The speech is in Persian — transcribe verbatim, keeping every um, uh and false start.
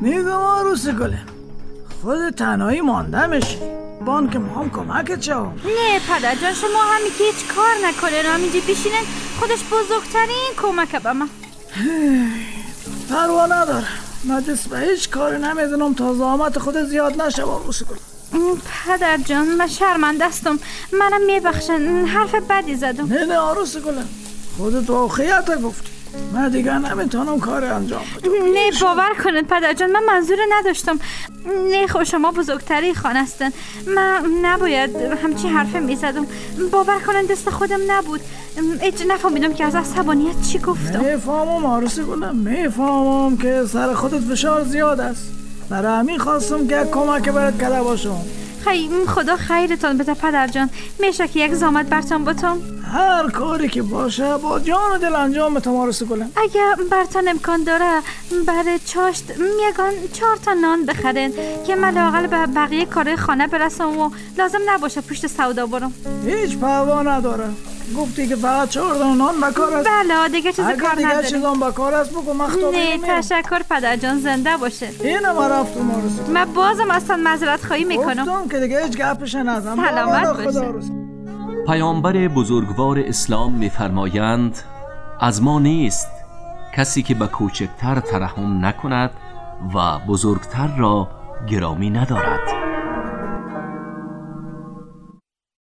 نگاه عروس گلم، خود تنهایی مانده میشی، بان که ما هم کمکت شو. نه پدر جان، شما همی که هیچ کار نکنین، همینجا بشینن، خودش بزرگترین کمک به من. پروا نداره، من دست به هیچ کاری نمیدونم تا زحمت خود زیاد نشه عروس گلم. پدر جان من شرمنده استم، منم میبخشن، حرف بدی زدم. نه نه عروس گلم، خودت واقعیت گفتی، من دیگه نمیتونم کار انجام بدم. نه باور کنید پدر جان، من منظور نداشتم. نه خب شما بزرگتری خانه هستن، من نباید همچین حرف میزدم. باور کنید دست خودم نبود، ایچ نفهمیدم که از عصبانیت چی گفتم. میفهمم عروس گلم، میفهمم که سر خودت فشار زیاد است، برای همین خواستم که کمک برات کرده باشم. خیلی خدا خیرتان بده پدر جان، میشه که یک زحمت برتان بتم؟ هر کاری که باشه با جان و دل انجام میتم عروس گلم. اگه برتان امکان داره برای چاشت میگن چهار تا نان بخرین که من لااقل به بقیه کارهای خانه برسم و لازم نباشه پشت سودا برم. هیچ پروا نداره، گفتی که فقط چهار تا نان بکار است. بله دیگه چیز کار نداریم. اگه دیگه چیزام بکار است بگو مختار. نه تشکر پدر جان، زنده باشه. اینه ما رفتم عروس گلم. من بازم اصلا معذرت خواهی میکنم. گفتم که دیگه هیچ گپش نزن. سلامت باشه. پیامبر بزرگوار اسلام می‌فرمایند از ما نیست کسی که به کوچکتر ترحم نکند و بزرگتر را گرامی ندارد.